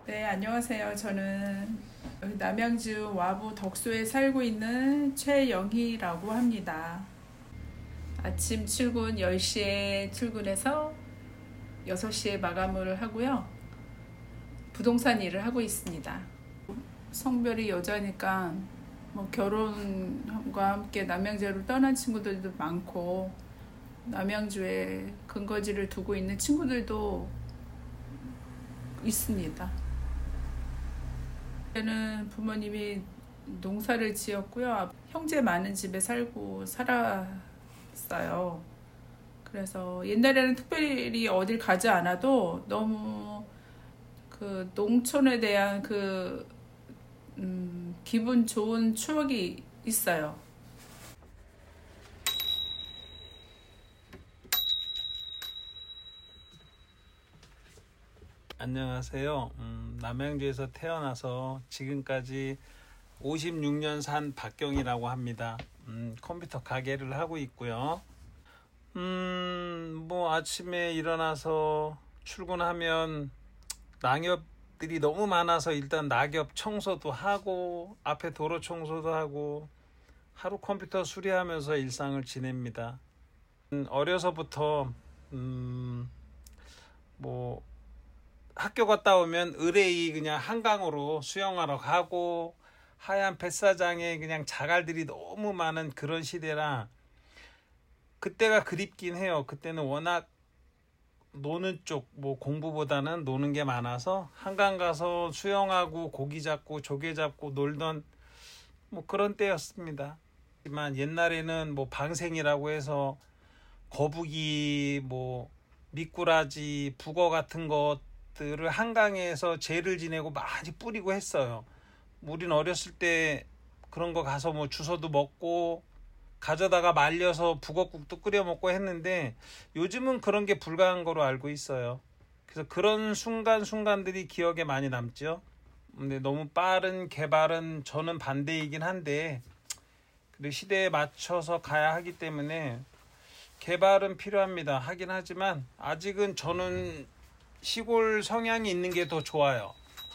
네, 안녕하세요. 저는 여기 남양주 와부 덕소에 살고 있는 최영희라고 합니다. 아침 출근 10시에 출근해서 6시에 마감을 하고요. 부동산 일을 하고 있습니다. 성별이 여자니까 뭐 결혼과 함께 남양주를 떠난 친구들도 많고 남양주에 근거지를 두고 있는 친구들도 있습니다. 저는 부모님이 농사를 지었고요. 형제 많은 집에 살았어요. 그래서 옛날에는 특별히 어딜 가지 않아도 너무 그 농촌에 대한 기분 좋은 추억이 있어요. 안녕하세요. 남양주에서 태어나서 지금까지 56년 산 박경이라고 합니다. 컴퓨터 가게를 하고 있고요. 뭐 아침에 일어나서 출근하면 낙엽들이 너무 많아서 일단 낙엽 청소도 하고 앞에 도로 청소도 하고 하루 컴퓨터 수리하면서 일상을 지냅니다. 어려서부터 뭐 학교 갔다 오면 의뢰이 그냥 한강으로 수영하러 가고 하얀 뱃사장에 그냥 자갈들이 너무 많은 그런 시대라 그때가 그립긴 해요. 그때는 워낙 노는 쪽, 뭐 공부보다는 노는 게 많아서 한강 가서 수영하고 고기 잡고 조개 잡고 놀던 뭐 그런 때였습니다. 하지만 옛날에는 뭐 방생이라고 해서 거북이, 뭐 미꾸라지, 북어 같은 것들을 한강에서 재를 지내고 많이 뿌리고 했어요. 우린 어렸을 때 그런 거 가서 뭐 주워도 먹고 가져다가 말려서 북어국도 끓여 먹고 했는데 요즘은 그런 게 불가한 거로 알고 있어요. 그래서 그런 순간순간들이 기억에 많이 남죠. 근데 너무 빠른 개발은 저는 반대이긴 한데 그리고 시대에 맞춰서 가야 하기 때문에 개발은 필요합니다. 하긴 하지만 아직은 저는 시골 성향이 있는 게 더 좋아요.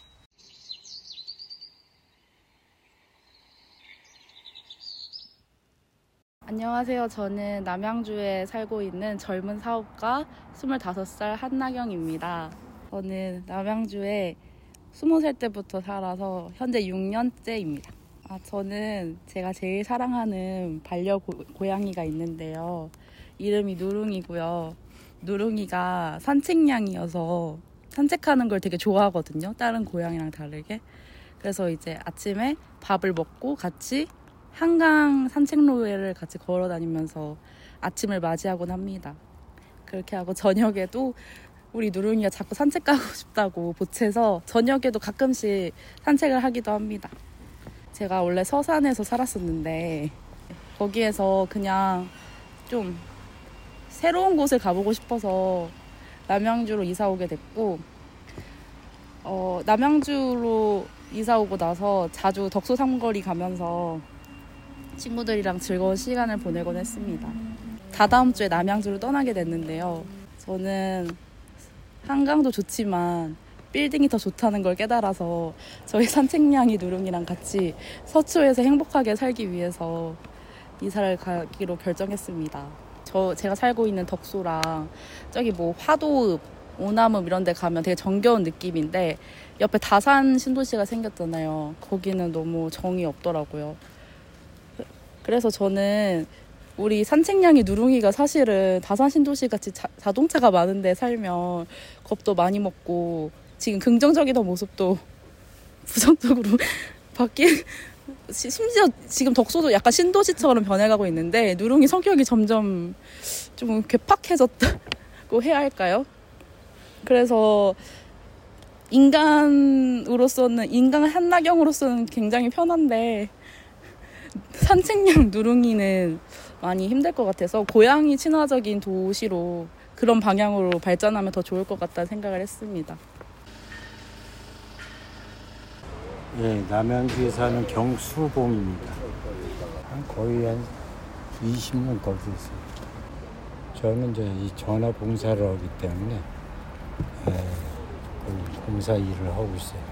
안녕하세요. 저는 남양주에 살고 있는 젊은 사업가 25살 한나경입니다. 저는 남양주에 20살 때부터 살아서 현재 6년째입니다. 저는 제가 제일 사랑하는 반려고양이가 있는데요. 이름이 누룽이고요. 누룽이가 산책냥이어서 산책하는 걸 되게 좋아하거든요. 다른 고양이랑 다르게. 그래서 이제 아침에 밥을 먹고 같이 한강 산책로를 같이 걸어 다니면서 아침을 맞이하곤 합니다. 그렇게 하고 저녁에도 우리 누룽이가 자꾸 산책 가고 싶다고 보채서 저녁에도 가끔씩 산책을 하기도 합니다. 제가 원래 서산에서 살았었는데 거기에서 그냥 좀 새로운 곳을 가보고 싶어서 남양주로 이사 오게 됐고 남양주로 이사 오고 나서 자주 덕소 삼거리 가면서 친구들이랑 즐거운 시간을 보내곤 했습니다. 다다음 주에 남양주로 떠나게 됐는데요. 저는 한강도 좋지만 빌딩이 더 좋다는 걸 깨달아서 저희 산책냥이 누룽이랑 같이 서초에서 행복하게 살기 위해서 이사를 가기로 결정했습니다. 제가 살고 있는 덕소랑 저기 뭐 화도읍, 오남읍 이런 데 가면 되게 정겨운 느낌인데 옆에 다산 신도시가 생겼잖아요. 거기는 너무 정이 없더라고요. 그래서 저는 우리 산책냥이 누룽이가 사실은 다산 신도시 같이 자동차가 많은데 살면 겁도 많이 먹고 지금 긍정적이던 모습도 부정적으로 심지어 지금 덕소도 약간 신도시처럼 변해가고 있는데 누룽이 성격이 점점 좀 괴팍해졌다고 해야 할까요? 그래서 인간 한나경으로서는 굉장히 편한데 산책용 누룽이는 많이 힘들 것 같아서 고양이 친화적인 도시로 그런 방향으로 발전하면 더 좋을 것 같다는 생각을 했습니다. 예, 남양주에 사는 경수봉입니다. 거의 한 20년 거기 있어요. 저는 이제 이 전화 봉사를 하기 때문에 그 공사 일을 하고 있어요.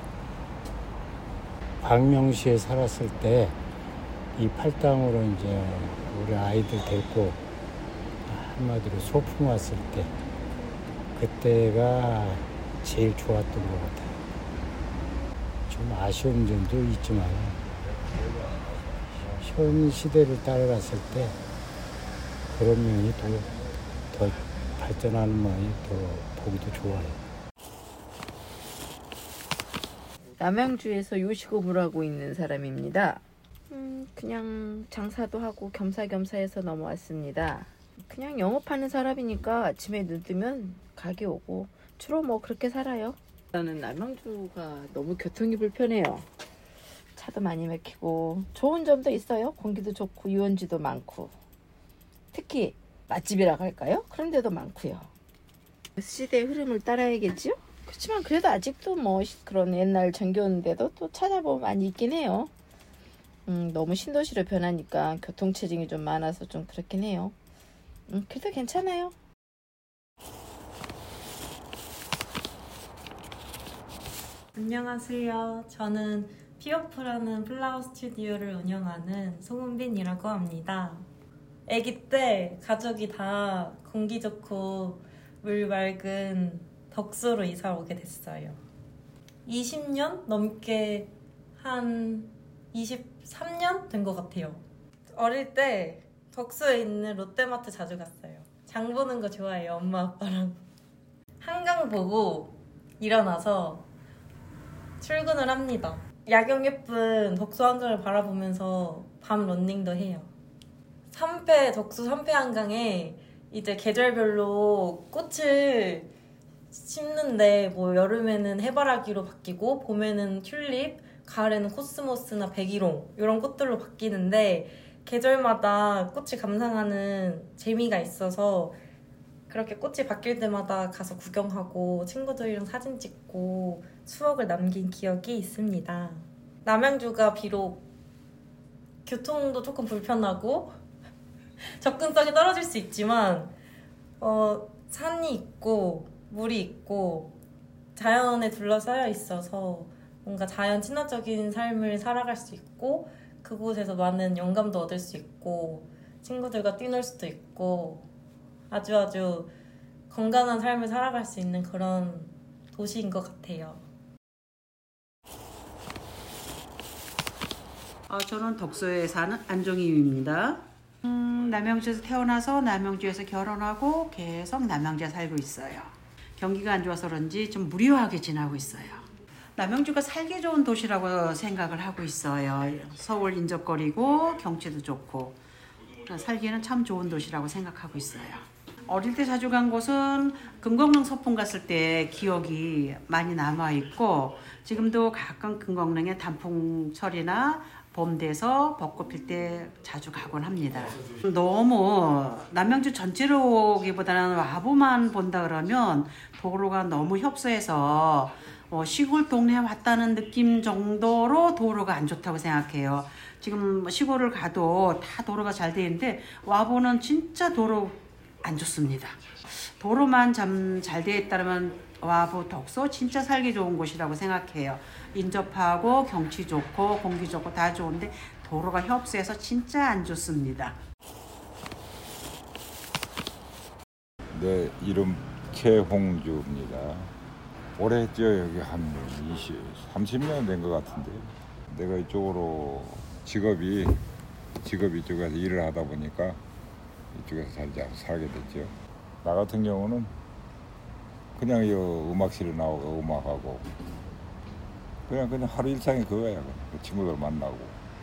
광명시에 살았을 때 이 팔당으로 이제 우리 아이들 데리고 한마디로 소풍 왔을 때 그때가 제일 좋았던 것 같아요. 좀 아쉬운 점도 있지만 현 시대를 따라갔을 때 그런 면이 더 발전하는 면이 더 보기도 좋아요. 남양주에서 요식업을 하고 있는 사람입니다. 그냥 장사도 하고 겸사겸사해서 넘어왔습니다. 그냥 영업하는 사람이니까 아침에 눈 뜨면 가게 오고 주로 뭐 그렇게 살아요. 저는 남양주가 너무 교통이 불편해요. 차도 많이 막히고 좋은 점도 있어요. 공기도 좋고 유원지도 많고 특히 맛집이라고 할까요? 그런 데도 많고요. 시대의 흐름을 따라야겠죠? 그렇지만 그래도 아직도 뭐 그런 옛날 정겨운데도 또 찾아보면 많이 있긴 해요. 너무 신도시로 변하니까 교통체증이 좀 많아서 좀 그렇긴 해요. 그래도 괜찮아요. 안녕하세요. 저는 피오프라는 플라워 스튜디오를 운영하는 송은빈이라고 합니다. 아기 때 가족이 다 공기 좋고 물 맑은 덕소로 이사 오게 됐어요. 20년 넘게 한 23년 된 것 같아요. 어릴 때 덕소에 있는 롯데마트 자주 갔어요. 장 보는 거 좋아해요, 엄마 아빠랑. 한강 보고 일어나서 출근을 합니다. 야경 예쁜 덕소 한강을 바라보면서 밤 런닝도 해요. 덕소 삼패 한강에 이제 계절별로 꽃을 심는데 뭐 여름에는 해바라기로 바뀌고 봄에는 튤립, 가을에는 코스모스나 백일홍 이런 꽃들로 바뀌는데 계절마다 꽃을 감상하는 재미가 있어서 그렇게 꽃이 바뀔 때마다 가서 구경하고 친구들이랑 사진 찍고 추억을 남긴 기억이 있습니다. 남양주가 비록 교통도 조금 불편하고 접근성이 떨어질 수 있지만 산이 있고 물이 있고 자연에 둘러싸여 있어서 뭔가 자연 친화적인 삶을 살아갈 수 있고 그곳에서 많은 영감도 얻을 수 있고 친구들과 뛰놀 수도 있고 아주 건강한 삶을 살아갈 수 있는 그런 도시인 것 같아요. 저는 덕소에 사는 안종희입니다. 남양주에서 태어나서 남양주에서 결혼하고 계속 남양주에 살고 있어요. 경기가 안 좋아서 그런지 좀 무료하게 지나고 있어요. 남양주가 살기 좋은 도시라고 생각을 하고 있어요. 서울 인접거리고 경치도 좋고 살기에는 참 좋은 도시라고 생각하고 있어요. 어릴 때 자주 간 곳은 금강릉 소풍 갔을 때 기억이 많이 남아있고 지금도 가끔 금강릉에 단풍철이나 봄 돼서 벚꽃 필 때 자주 가곤 합니다. 너무 남양주 전체로 오기보다는 와보만 본다 그러면 도로가 너무 협소해서 시골 동네에 왔다는 느낌 정도로 도로가 안 좋다고 생각해요. 지금 시골을 가도 다 도로가 잘 돼 있는데 와보는 진짜 도로 안 좋습니다. 도로만 참 잘 돼 있다면 와보 덕소 진짜 살기 좋은 곳이라고 생각해요. 인접하고 경치 좋고 공기 좋고 다 좋은데 도로가 협소해서 진짜 안 좋습니다. 네, 이름 최홍주입니다. 오래 했죠. 여기 한 30년 된 것 같은데 내가 이쪽으로 직업이 이쪽에서 일을 하다 보니까 이쪽에서 살게 됐죠. 나 같은 경우는 그냥 이 음악실에 나오고 음악하고 그냥 하루 일상이 그거야. 친구들 만나고.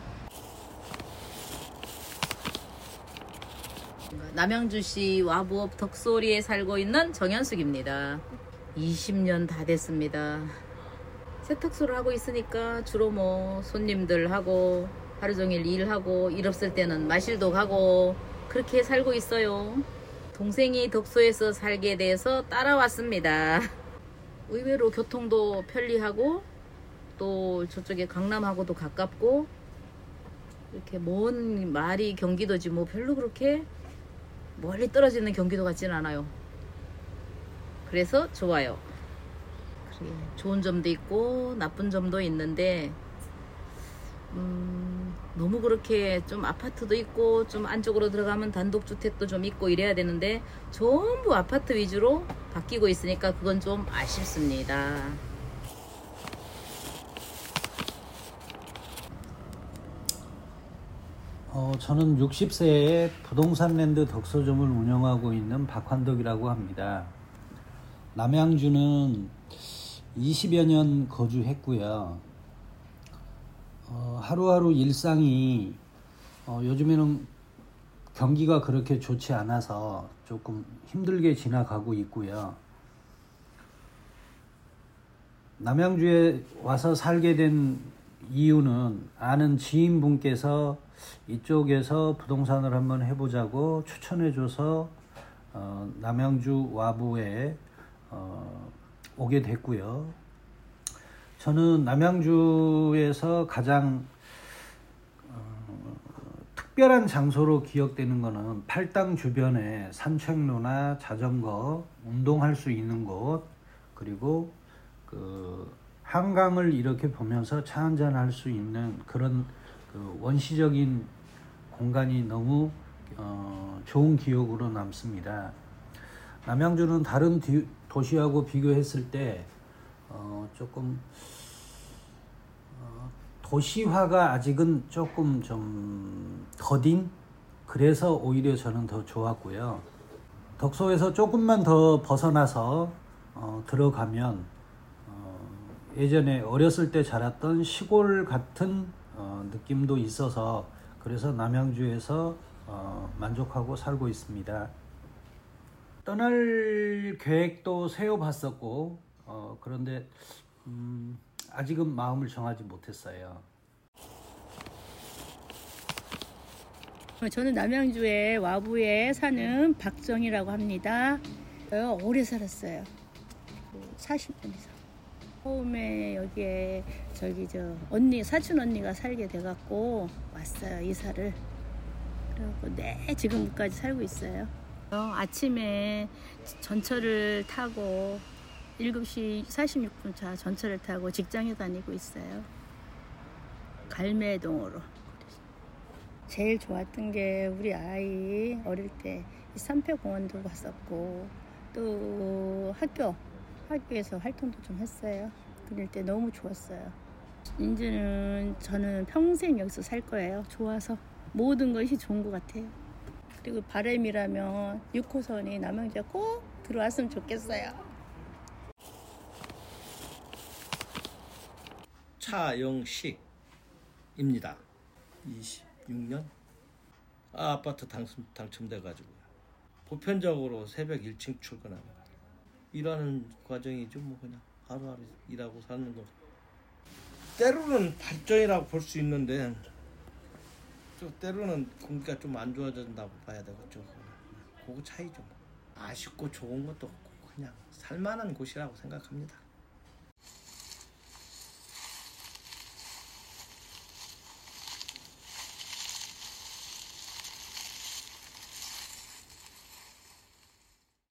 남양주시 와부읍 덕소리에 살고 있는 정현숙입니다. 20년 다 됐습니다. 세탁소를 하고 있으니까 주로 뭐 손님들하고 하루 종일 일하고 일 없을 때는 마실도 가고 그렇게 살고 있어요. 동생이 덕소에서 살게 돼서 따라왔습니다. 의외로 교통도 편리하고 또 저쪽에 강남하고도 가깝고 이렇게 먼 말이 경기도지 뭐 별로 그렇게 멀리 떨어지는 경기도 같지는 않아요. 그래서 좋아요. 좋은 점도 있고 나쁜 점도 있는데 너무 그렇게 좀 아파트도 있고 좀 안쪽으로 들어가면 단독주택도 좀 있고 이래야 되는데 전부 아파트 위주로 바뀌고 있으니까 그건 좀 아쉽습니다. 저는 60세에 부동산랜드 덕서점을 운영하고 있는 박환덕이라고 합니다. 남양주는 20여 년 거주했고요. 하루하루 일상이 요즘에는 경기가 그렇게 좋지 않아서 조금 힘들게 지나가고 있고요. 남양주에 와서 살게 된 이유는 아는 지인분께서 이쪽에서 부동산을 한번 해보자고 추천해줘서 남양주 와부에 오게 됐고요. 저는 남양주에서 가장 특별한 장소로 기억되는 것은 팔당 주변에 산책로나 자전거, 운동할 수 있는 곳, 그리고 그 한강을 이렇게 보면서 차 한잔 할 수 있는 그런 그 원시적인 공간이 너무 좋은 기억으로 남습니다. 남양주는 다른 도시하고 비교했을 때 조금 도시화가 아직은 조금 좀 더딘, 그래서 오히려 저는 더 좋았고요. 덕소에서 조금만 더 벗어나서 들어가면 예전에 어렸을 때 자랐던 시골 같은 느낌도 있어서 그래서 남양주에서 만족하고 살고 있습니다. 떠날 계획도 세워봤었고 그런데 아직은 마음을 정하지 못했어요. 저는 남양주의 와부에 사는 박정희라고 합니다. 오래 살았어요. 40년 이상. 처음에 여기에 언니, 사촌 언니가 살게 돼갖고 왔어요, 이사를. 그래갖고 지금까지 살고 있어요. 아침에 전철을 타고 7시 46분 차 전철을 타고 직장에 다니고 있어요. 갈매동으로. 제일 좋았던 게 우리 아이 어릴 때 삼패공원도 갔었고 또 학교에서 활동도 좀 했어요. 그럴 때 너무 좋았어요. 이제는 저는 평생 여기서 살 거예요. 좋아서 모든 것이 좋은 것 같아요. 그리고 바람이라면 6호선이 남양주에 꼭 들어왔으면 좋겠어요. 차영식입니다. 26년 아파트 당첨돼가지고 보편적으로 새벽 1층 출근합니다. 일하는 과정이죠. 뭐 그냥 하루하루 일하고 사는 거. 때로는 발전이라고 볼 수 있는데 또 때로는 공기가 좀 안 좋아진다고 봐야 되겠죠. 그거 차이죠. 아쉽고 좋은 것도 없고 그냥 살만한 곳이라고 생각합니다.